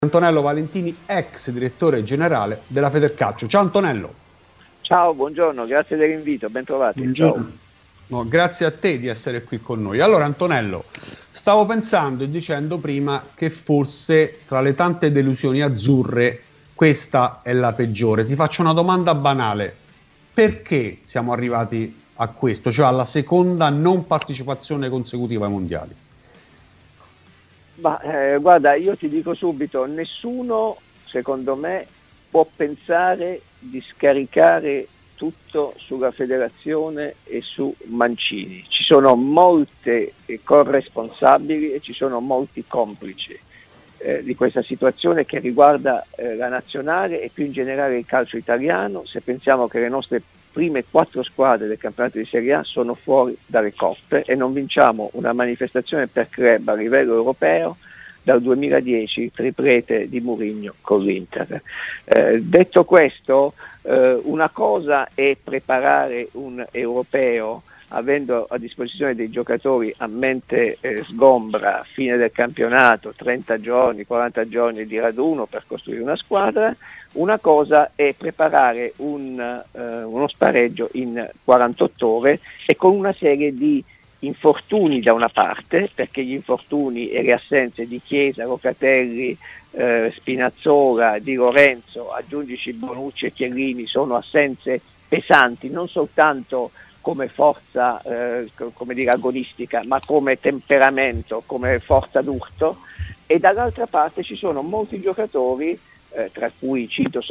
Antonello Valentini, ex direttore generale della Federcalcio. Ciao Antonello. Ciao, buongiorno, grazie dell'invito, ben trovati. Buongiorno. Ciao. No, grazie a te di essere qui con noi. Allora Antonello, stavo pensando e dicendo prima che forse tra le tante delusioni azzurre questa è la peggiore. Ti faccio una domanda banale. Perché siamo arrivati a questo, cioè alla seconda non partecipazione consecutiva ai mondiali? Guarda, io ti dico subito, nessuno, secondo me, può pensare di scaricare tutto sulla federazione e su Mancini. Ci sono molte corresponsabili e ci sono molti complici di questa situazione che riguarda la nazionale e più in generale il calcio italiano. Se pensiamo che le nostre prime 4 squadre del campionato di Serie A sono fuori dalle coppe e non vinciamo una manifestazione per club a livello europeo dal 2010, il triplete di Mourinho con l'Inter. Detto questo, una cosa è preparare un europeo avendo a disposizione dei giocatori a mente sgombra, fine del campionato, 30 giorni, 40 giorni di raduno per costruire una squadra. Una cosa è preparare uno spareggio in 48 ore e con una serie di infortuni da una parte, perché gli infortuni e le assenze di Chiesa, Locatelli, Spinazzola, Di Lorenzo, aggiungici Bonucci e Chiellini, sono assenze pesanti, non soltanto come forza come dire, agonistica, ma come temperamento, come forza d'urto, e dall'altra parte ci sono molti giocatori, tra cui cito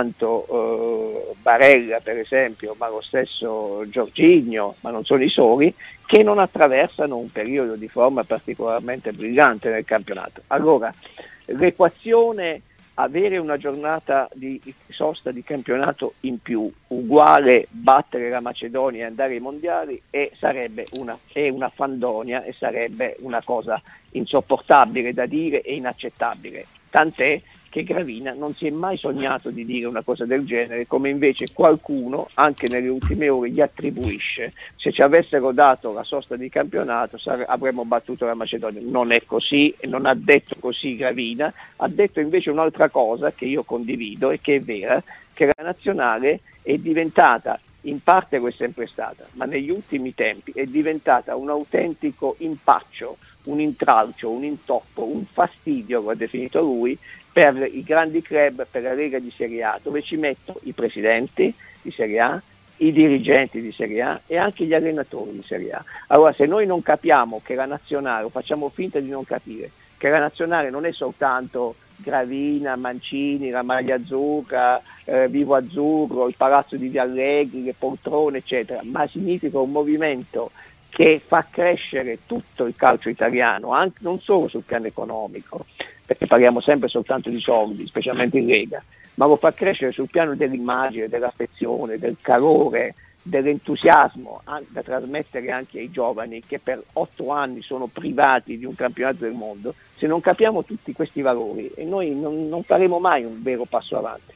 soltanto Barella per esempio, ma lo stesso Jorginho, ma non sono i soli, che non attraversano un periodo di forma particolarmente brillante nel campionato. Allora, l'equazione avere una giornata di sosta di campionato in più uguale battere la Macedonia e andare ai mondiali sarebbe una fandonia e sarebbe una cosa insopportabile da dire e inaccettabile, tant'è che Gravina non si è mai sognato di dire una cosa del genere, come invece qualcuno anche nelle ultime ore gli attribuisce. Se ci avessero dato la sosta di campionato avremmo battuto la Macedonia. Non è così, e non ha detto così Gravina, ha detto invece un'altra cosa che io condivido e che è vera, che la nazionale è diventata, in parte lo è sempre stata, ma negli ultimi tempi è diventata un autentico impaccio, un intralcio, un intoppo, un fastidio, lo ha definito lui, per i grandi club, per la Lega di Serie A, dove ci metto i presidenti di Serie A, i dirigenti di Serie A e anche gli allenatori di Serie A. Allora, se noi non capiamo che la nazionale, o facciamo finta di non capire, che la nazionale non è soltanto Gravina, Mancini, la maglia azzurra, Vivo Azzurro, il palazzo di Viallegri, le poltrone, eccetera, ma significa un movimento che fa crescere tutto il calcio italiano, anche, non solo sul piano economico, perché parliamo sempre soltanto di soldi, specialmente in Lega, ma lo fa crescere sul piano dell'immagine, dell'affezione, del calore, dell'entusiasmo da trasmettere anche ai giovani che per 8 anni sono privati di un campionato del mondo. Se non capiamo tutti questi valori, e noi non faremo mai un vero passo avanti.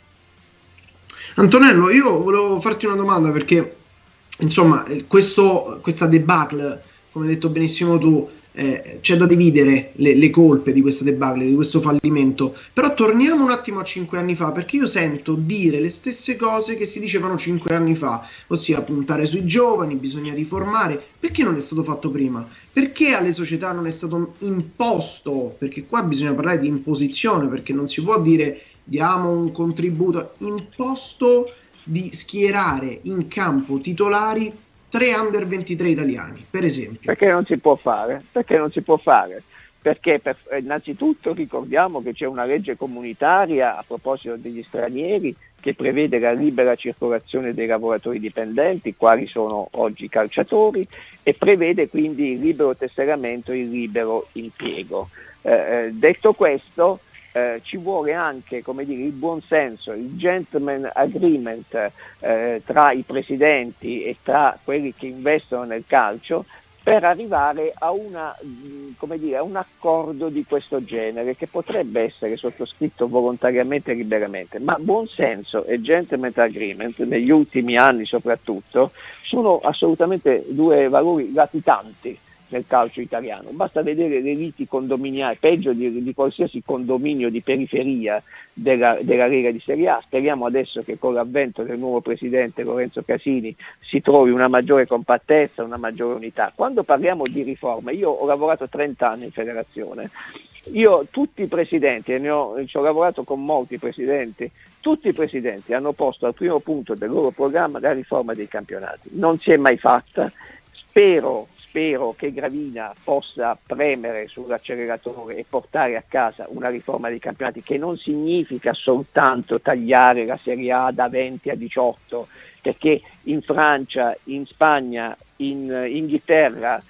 Antonello, io volevo farti una domanda perché insomma questa debacle, come hai detto benissimo tu, c'è da dividere le colpe di questa debacle, di questo fallimento, però torniamo un attimo a 5 anni fa, perché io sento dire le stesse cose che si dicevano 5 anni fa, ossia puntare sui giovani, bisogna riformare. Perché non è stato fatto prima? Perché alle società non è stato imposto? Perché qua bisogna parlare di imposizione, perché non si può dire diamo un contributo imposto, di schierare in campo titolari 3 under 23 italiani, per esempio. Perché non si può fare? Perché non si può fare? Perché innanzitutto ricordiamo che c'è una legge comunitaria a proposito degli stranieri che prevede la libera circolazione dei lavoratori dipendenti, quali sono oggi i calciatori, e prevede quindi il libero tesseramento e il libero impiego. Detto questo, ci vuole anche, come dire, il buonsenso, il gentleman agreement tra i presidenti e tra quelli che investono nel calcio per arrivare a a un accordo di questo genere che potrebbe essere sottoscritto volontariamente e liberamente, ma buonsenso e gentleman agreement negli ultimi anni soprattutto sono assolutamente due valori latitanti. nel calcio italiano, basta vedere le liti condominiali, peggio di qualsiasi condominio di periferia della Lega di Serie A. Speriamo adesso che con l'avvento del nuovo presidente Lorenzo Casini si trovi una maggiore compattezza, una maggiore unità. Quando parliamo di riforma, io ho lavorato 30 anni in federazione, tutti i presidenti, ci ho lavorato con molti presidenti, tutti i presidenti hanno posto al primo punto del loro programma la riforma dei campionati. Non si è mai fatta. Spero che Gravina possa premere sull'acceleratore e portare a casa una riforma dei campionati, che non significa soltanto tagliare la Serie A da 20 a 18, perché in Francia, in Spagna, in Inghilterra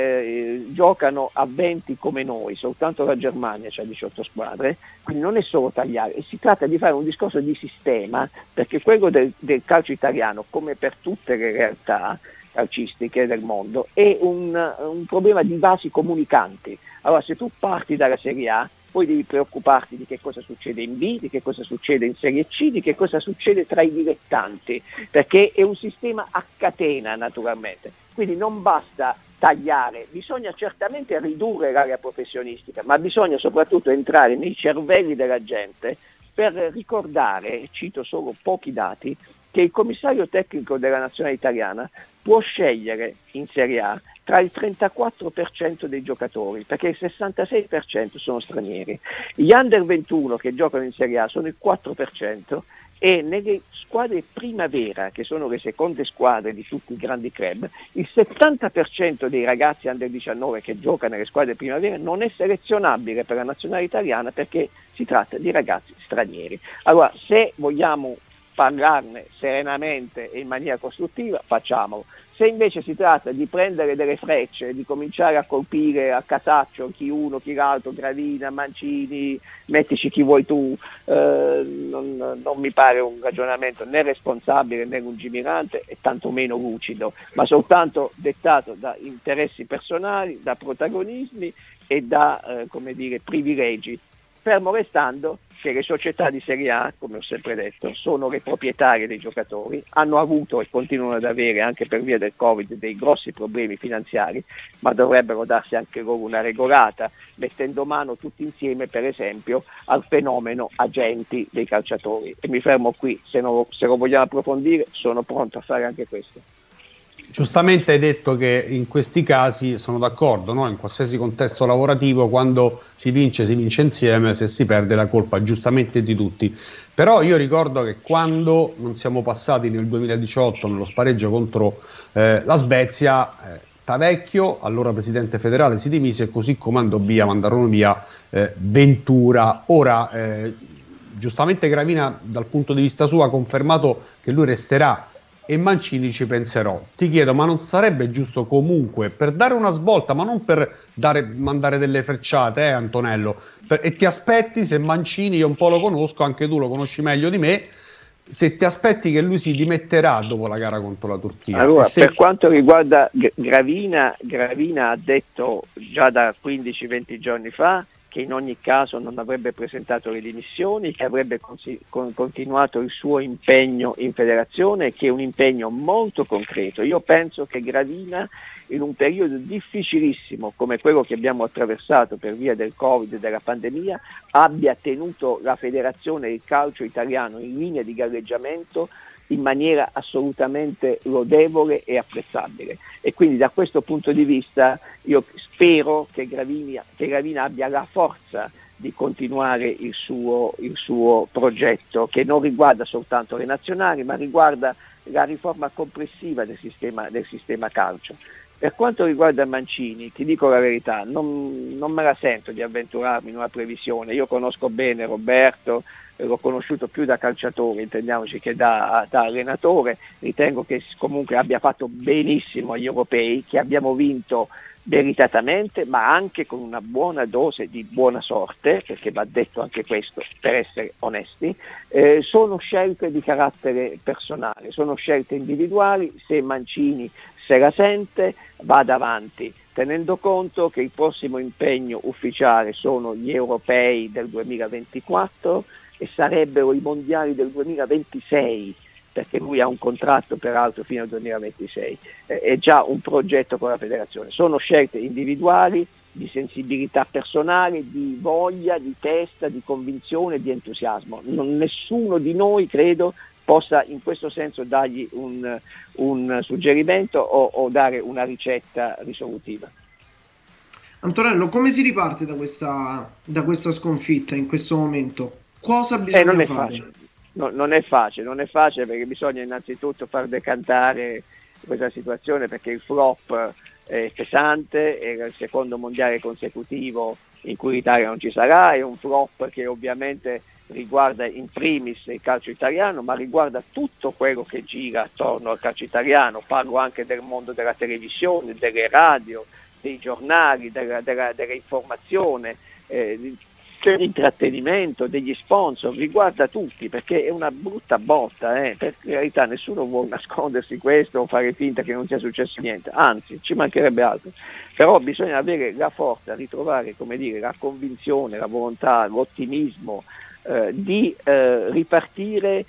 giocano a 20 come noi, soltanto la Germania c'ha 18 squadre, quindi non è solo tagliare, e si tratta di fare un discorso di sistema, perché quello del calcio italiano, come per tutte le realtà calcistiche del mondo, è un problema di vasi comunicanti. Allora, se tu parti dalla Serie A, poi devi preoccuparti di che cosa succede in B, di che cosa succede in Serie C, di che cosa succede tra i dilettanti, perché è un sistema a catena naturalmente, quindi non basta tagliare, bisogna certamente ridurre l'area professionistica, ma bisogna soprattutto entrare nei cervelli della gente per ricordare, cito solo pochi dati, che il commissario tecnico della nazionale italiana può scegliere in Serie A tra il 34% dei giocatori, perché il 66% sono stranieri. Gli under 21 che giocano in Serie A sono il 4%, e nelle squadre primavera, che sono le seconde squadre di tutti i grandi club, il 70% dei ragazzi under 19 che giocano nelle squadre primavera non è selezionabile per la nazionale italiana, perché si tratta di ragazzi stranieri. Allora, se vogliamo parlarne serenamente e in maniera costruttiva, facciamolo. Se invece si tratta di prendere delle frecce, di cominciare a colpire a casaccio chi uno, chi l'altro, Gravina, Mancini, mettici chi vuoi tu, non mi pare un ragionamento né responsabile né lungimirante e tantomeno lucido, ma soltanto dettato da interessi personali, da protagonismi e da privilegi, fermo restando che le società di Serie A, come ho sempre detto, sono le proprietarie dei giocatori, hanno avuto e continuano ad avere, anche per via del Covid, dei grossi problemi finanziari, ma dovrebbero darsi anche loro una regolata, mettendo mano tutti insieme, per esempio, al fenomeno agenti dei calciatori. E mi fermo qui, se lo vogliamo approfondire sono pronto a fare anche questo. Giustamente hai detto che in questi casi sono d'accordo, no? In qualsiasi contesto lavorativo, quando si vince insieme, se si perde la colpa giustamente di tutti. Però io ricordo che quando non siamo passati nel 2018 nello spareggio contro la Svezia, Tavecchio, allora presidente federale, si dimise, e così come mandarono via Ventura. Ora, giustamente Gravina dal punto di vista suo ha confermato che lui resterà, e Mancini ci penserò. Ti chiedo, ma non sarebbe giusto comunque, per dare una svolta, ma non per mandare delle frecciate, Antonello, e ti aspetti, se Mancini, io un po' lo conosco, anche tu lo conosci meglio di me, se ti aspetti che lui si dimetterà dopo la gara contro la Turchia? Allora, per quanto riguarda Gravina ha detto già da 15-20 giorni fa che in ogni caso non avrebbe presentato le dimissioni, che avrebbe continuato il suo impegno in federazione, che è un impegno molto concreto. Io penso che Gravina, in un periodo difficilissimo come quello che abbiamo attraversato per via del Covid e della pandemia, abbia tenuto la federazione del calcio italiano in linea di galleggiamento in maniera assolutamente lodevole e apprezzabile, e quindi da questo punto di vista io spero che Gravina abbia la forza di continuare il suo progetto, che non riguarda soltanto le nazionali, ma riguarda la riforma complessiva del sistema calcio. Per quanto riguarda Mancini, ti dico la verità, non me la sento di avventurarmi in una previsione. Io conosco bene Roberto, l'ho conosciuto più da calciatore, intendiamoci, che da allenatore. Ritengo che comunque abbia fatto benissimo agli europei, che abbiamo vinto meritatamente, ma anche con una buona dose di buona sorte, perché va detto anche questo per essere onesti. Sono scelte di carattere personale, sono scelte individuali. Se Mancini se la sente, vada avanti, tenendo conto che il prossimo impegno ufficiale sono gli europei del 2024 e sarebbero i mondiali del 2026, perché lui ha un contratto peraltro fino al 2026, è già un progetto con la federazione. Sono scelte individuali, di sensibilità personale, di voglia, di testa, di convinzione, di entusiasmo. Nessuno di noi, credo, possa in questo senso dargli un suggerimento o dare una ricetta risolutiva. Antonello, come si riparte da questa sconfitta in questo momento? Cosa bisogna fare? Non è facile perché bisogna innanzitutto far decantare questa situazione, perché il flop è pesante, era il secondo mondiale consecutivo in cui l'Italia non ci sarà, è un flop che ovviamente riguarda in primis il calcio italiano, ma riguarda tutto quello che gira attorno al calcio italiano. Parlo anche del mondo della televisione, delle radio, dei giornali, dell'informazione, dell'intrattenimento, degli sponsor, riguarda tutti, perché è una brutta botta, per carità, nessuno vuole nascondersi questo o fare finta che non sia successo niente, anzi ci mancherebbe altro, però bisogna avere la forza, ritrovare, come dire, la convinzione, la volontà, l'ottimismo di ripartire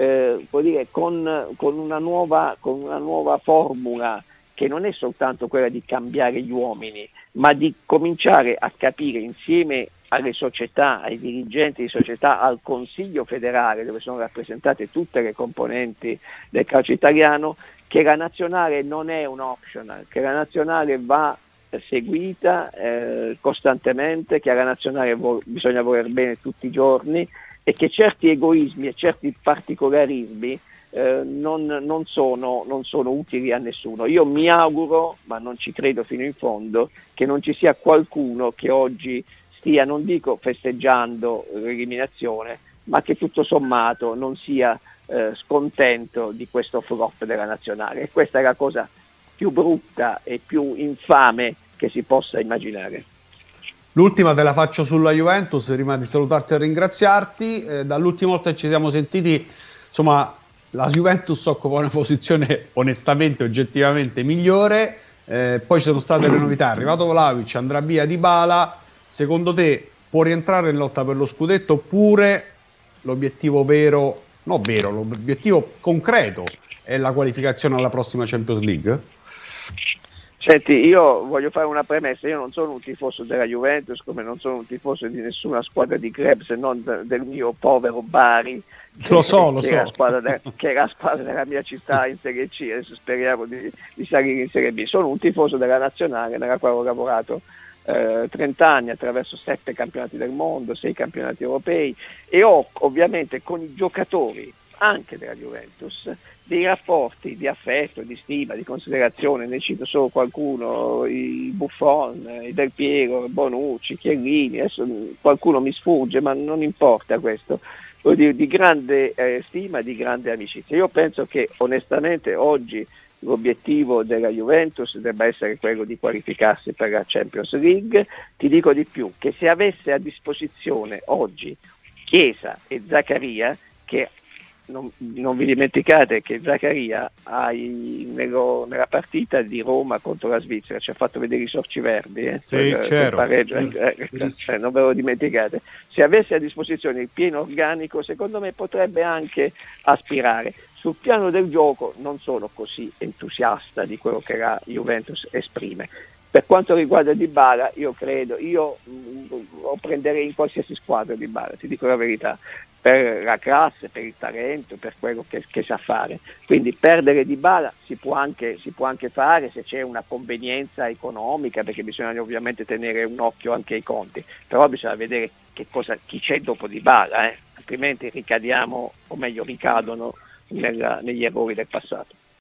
con una nuova formula, che non è soltanto quella di cambiare gli uomini, ma di cominciare a capire insieme alle società, ai dirigenti di società, al Consiglio federale, dove sono rappresentate tutte le componenti del calcio italiano, che la nazionale non è un optional, che la nazionale va seguita costantemente, che alla nazionale bisogna voler bene tutti i giorni, e che certi egoismi e certi particolarismi non sono utili a nessuno. Io mi auguro, ma non ci credo fino in fondo, che non ci sia qualcuno che oggi stia, non dico festeggiando l'eliminazione, ma che tutto sommato non sia scontento di questo flop della nazionale. E questa è la cosa più brutta e più infame che si possa immaginare. L'ultima te la faccio sulla Juventus, prima di salutarti e ringraziarti. Dall'ultima volta che ci siamo sentiti, insomma, la Juventus occupa una posizione onestamente, oggettivamente migliore. Poi ci sono state le novità, è arrivato Vlahovic, andrà via Dybala. Secondo te può rientrare in lotta per lo scudetto, oppure l'obiettivo l'obiettivo concreto è la qualificazione alla prossima Champions League? Senti, io voglio fare una premessa, io non sono un tifoso della Juventus, come non sono un tifoso di nessuna squadra di club, se non del mio povero Bari, Lo so. Che è la squadra della mia città in Serie C. Adesso speriamo di salire in Serie B. Sono un tifoso della nazionale, nella quale ho lavorato 30 anni attraverso 7 campionati del mondo, 6 campionati europei, e ho ovviamente con i giocatori anche della Juventus dei rapporti di affetto, di stima, di considerazione. Ne cito solo qualcuno: i Buffon, i Del Piero, Bonucci, Chiellini, adesso qualcuno mi sfugge, ma non importa questo, vuol dire di grande stima, di grande amicizia. Io penso che onestamente oggi l'obiettivo della Juventus debba essere quello di qualificarsi per la Champions League. Ti dico di più, che se avesse a disposizione oggi Chiesa e Zaccaria, che non vi dimenticate che Zaccaria nella partita di Roma contro la Svizzera ci ha fatto vedere i sorci verdi, quel pareggio, non ve lo dimenticate. Se avesse a disposizione il pieno organico, secondo me potrebbe anche aspirare. Sul piano del gioco non sono così entusiasta di quello che la Juventus esprime. Per quanto riguarda Dybala, io lo prenderei in qualsiasi squadra Dybala, ti dico la verità, per la classe, per il talento, per quello che sa fare. Quindi perdere Dybala si può anche fare se c'è una convenienza economica, perché bisogna ovviamente tenere un occhio anche ai conti, però bisogna vedere chi c'è dopo Dybala, altrimenti ricadono negli errori del passato.